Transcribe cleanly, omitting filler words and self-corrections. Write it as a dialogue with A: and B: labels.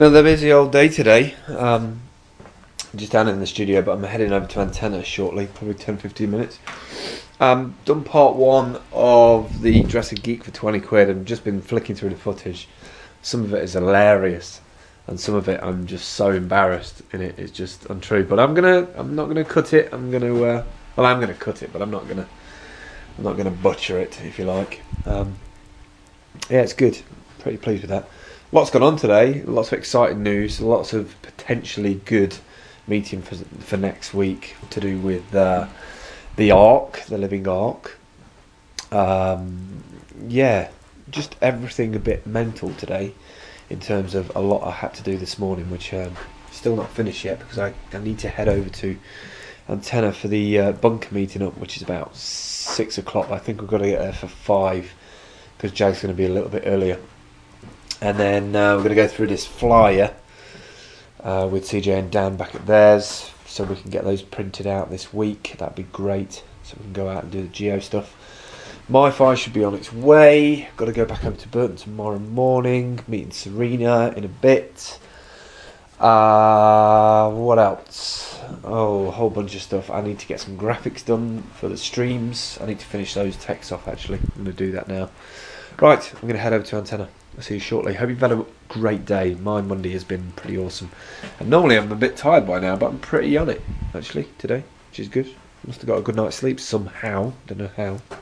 A: Another busy old day today. Just down in the studio, but I'm heading over to Antenna shortly, probably 10-15 minutes. Done part one of the Jurassic Geek for 20 quid and just been flicking through the footage. Some of it is hilarious and some of it I'm just so embarrassed in it. It's just untrue. But I'm not gonna cut it. I'm gonna cut it, but I'm not gonna butcher it, if you like. Yeah, it's good. Pretty pleased with that. Lots gone on today, lots of exciting news, lots of potentially good meeting for next week to do with the Ark, the Living Ark. Yeah, just everything a bit mental today in terms of a lot I had to do this morning, which still not finished yet because I need to head over to Antenna for the bunker meeting up, which is about 6 o'clock. I think we've got to get there for 5 because Jag's going to be a little bit earlier. And then we're going to go through this flyer with CJ and Dan back at theirs, so we can get those printed out this week. That'd be great, so we can go out and do the geo stuff. My fire should be on its way. Got to go back over to Burton tomorrow morning, meeting Serena in a bit. What else? Oh, a whole bunch of stuff. I need to get some graphics done for the streams. I need to finish those texts off, actually. I'm going to do that now. Right, I'm going to head over to Antenna. I'll see you shortly. Hope you've had a great day. My Monday has been pretty awesome. And normally I'm a bit tired by now, but I'm pretty on it, actually, today, which is good. Must have got a good night's sleep somehow. Don't know how.